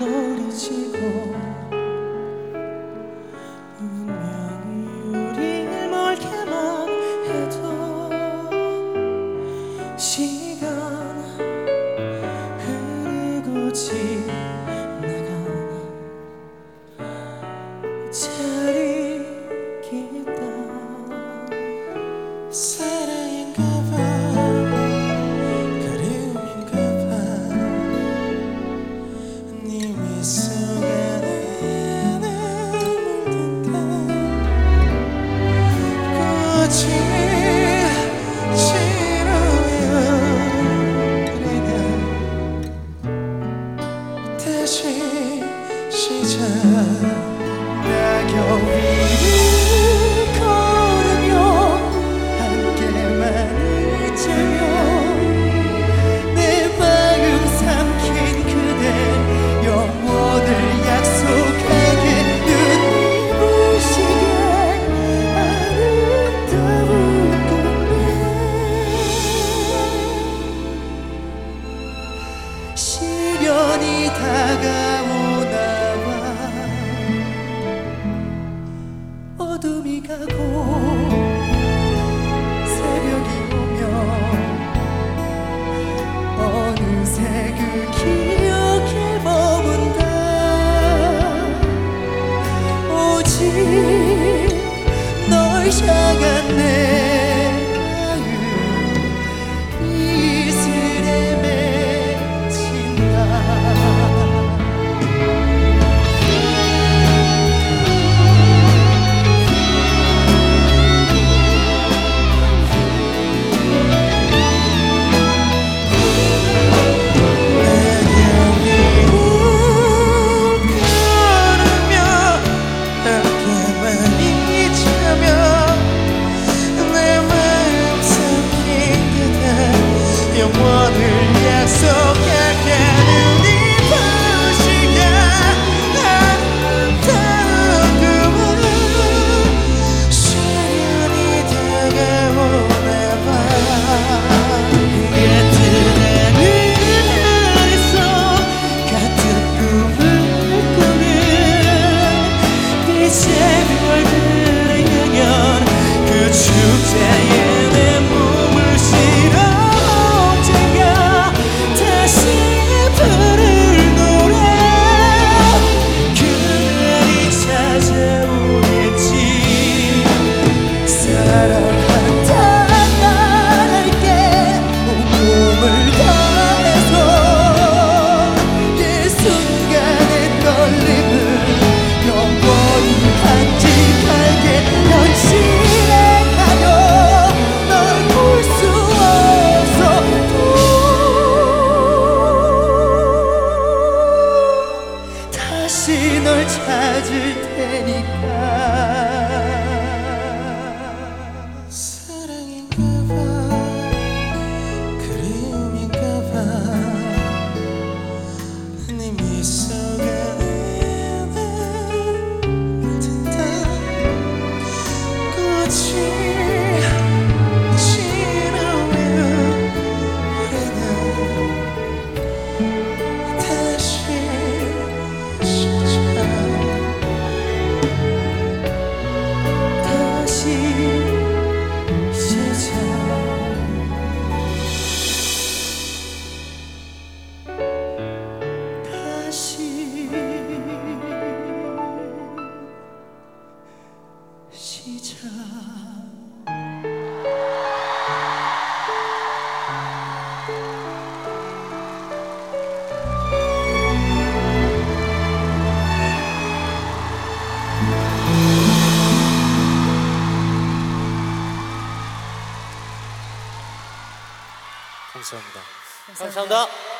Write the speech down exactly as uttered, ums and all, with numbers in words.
노을이 지고 분명히 우릴 멀게만 해도 시간 흐르고 지나간 자리 있다. 사랑인가봐 그리움인가봐 네 미소가 내 물든다. 꽃이 지루면 우리는 다시 시작. 낙엽이 시련이 다가오나봐. 어둠이 가고 새벽이 오면 어느새 그 기억에 머문다. 오직 널 향한 내 널 찾을 테니까. 사랑인가봐 그리움인가봐 네 미소가 내 물든다. 꽃이 지나면 우리는 다시 시작. 감사합니다. 감사합니다.